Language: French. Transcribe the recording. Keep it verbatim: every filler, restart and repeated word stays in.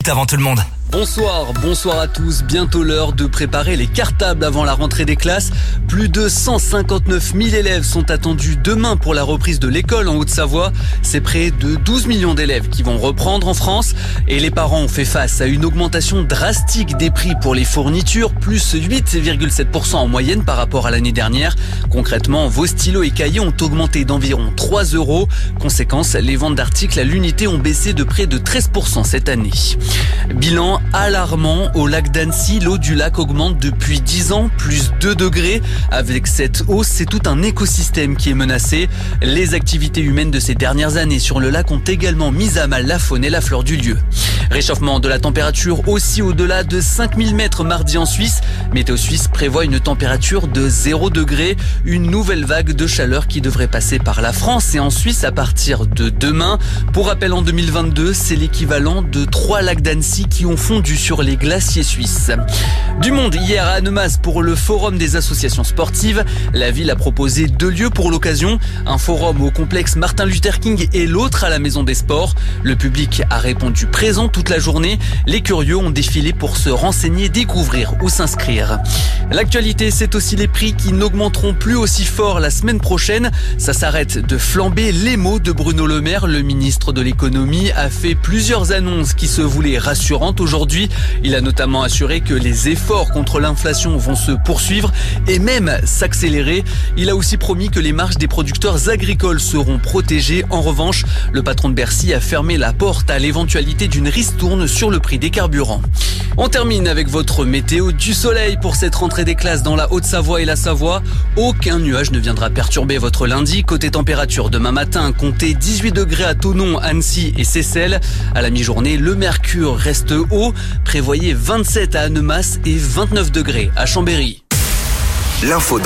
Avant tout le monde. Bonsoir, bonsoir à tous. Bientôt l'heure de préparer les cartables avant la rentrée des classes. Plus de cent cinquante-neuf mille élèves sont attendus demain pour la reprise de l'école en Haute-Savoie. C'est près de douze millions d'élèves qui vont reprendre en France. Et les parents ont fait face à une augmentation drastique des prix pour les fournitures, plus huit virgule sept pour cent en moyenne par rapport à l'année dernière. Concrètement, vos stylos et cahiers ont augmenté d'environ trois euros. Conséquence, les ventes d'articles à l'unité ont baissé de près de treize pour cent cette année. Bilan alarmant au lac d'Annecy, l'eau du lac augmente depuis dix ans, plus deux degrés. Avec cette hausse, c'est tout un écosystème qui est menacé. Les activités humaines de ces dernières années sur le lac ont également mis à mal la faune et la flore du lieu. Réchauffement de la température aussi au-delà de cinq mille mètres mardi en Suisse. Météo Suisse prévoit une température de zéro degré. Une nouvelle vague de chaleur qui devrait passer par la France et en Suisse à partir de demain. Pour rappel, en deux mille vingt-deux, c'est l'équivalent de trois lacs d'Annecy qui ont fondu sur les glaciers suisses. Du monde hier à Annemasse pour le forum des associations sportives. La ville a proposé deux lieux pour l'occasion. Un forum au complexe Martin Luther King et l'autre à la Maison des Sports. Le public a répondu présent toute la journée. Les curieux ont défilé pour se renseigner, découvrir ou s'inscrire. L'actualité, c'est aussi les prix qui n'augmenteront plus aussi fort la semaine prochaine. Ça s'arrête de flamber. Les mots de Bruno Le Maire, le ministre de l'économie, a fait plusieurs annonces qui se voulaient rassurantes aujourd'hui. Il a notamment assuré que les efforts contre l'inflation vont se poursuivre et même s'accélérer. Il a aussi promis que les marges des producteurs agricoles seront protégées. En revanche, le patron de Bercy a fermé la porte à l'éventualité d'une ristourne sur le prix des carburants. On termine avec votre météo. Du soleil pour cette rentrée des classes dans la Haute-Savoie et la Savoie. Aucun nuage ne viendra perturber votre lundi. Côté température, demain matin, comptez dix-huit degrés à Thonon, Annecy et Seyssel. À la mi-journée, le mercure reste haut. Prévoyez vingt-sept à Annemasse et vingt-neuf degrés à Chambéry. L'info